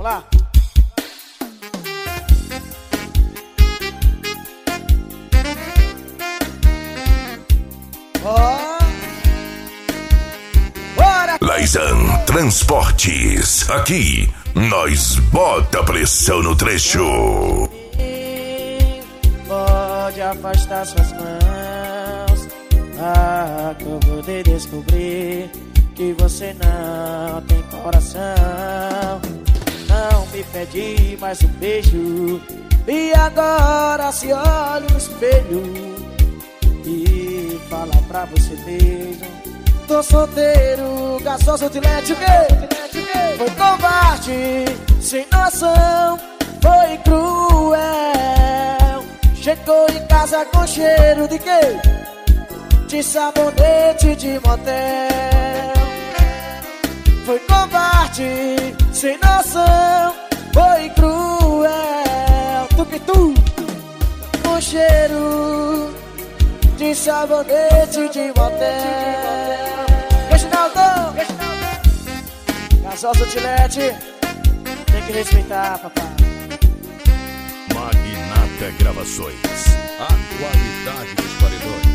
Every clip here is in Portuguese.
Vamos lá. Bora! Laizan Transportes. Aqui, nós bota pressão no trecho. Pode afastar suas mãos. Acabou de descobrir que você não tem coração. Não me pede mais um beijo. E agora se olha no espelho e fala pra você mesmo: tô solteiro, gastou seu tilete, o quê? Foi covarde, sem noção, foi cruel. Chegou em casa com cheiro de quê? De sabonete de motel. Foi covarde, sem noção, foi cruel. Tu que tu, com cheiro de sabonete de motel. Reginaldo, Gasol Sutilete, tem que respeitar, papai. Magnata Gravações, a qualidade dos paredões.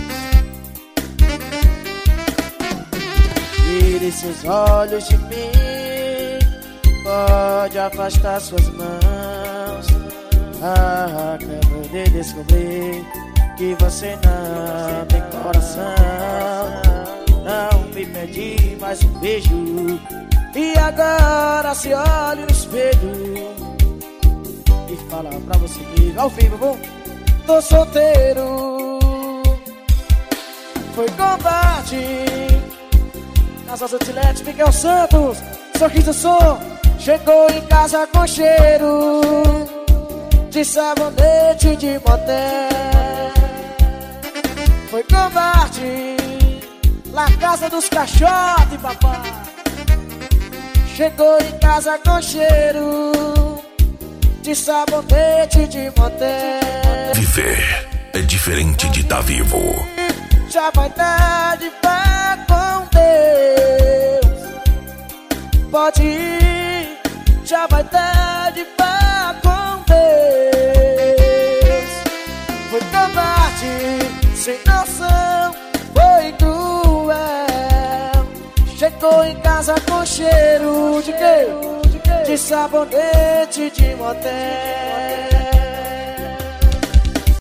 Tire seus olhos de mim, pode afastar suas mãos. Acabo de descobrir que você não tem coração. Não me pede mais um beijo. E agora se olhe no espelho e fala pra você mesmo, ao vivo, bom? Tô solteiro, foi covarde. Casal Sutilete, Miguel Santos, Sorriso Som. Chegou em casa com cheiro de sabonete de motel. Foi covarde, La Casa dos Caixotes, papai. Chegou em casa com cheiro de sabonete de motel. Viver é diferente de estar vivo. Já vai dar de pé com Deus. Pode ir, já vai dar de pé com Deus. Foi covarde, sem noção, foi cruel. Chegou em casa com cheiro de quê? De sabonete de motel.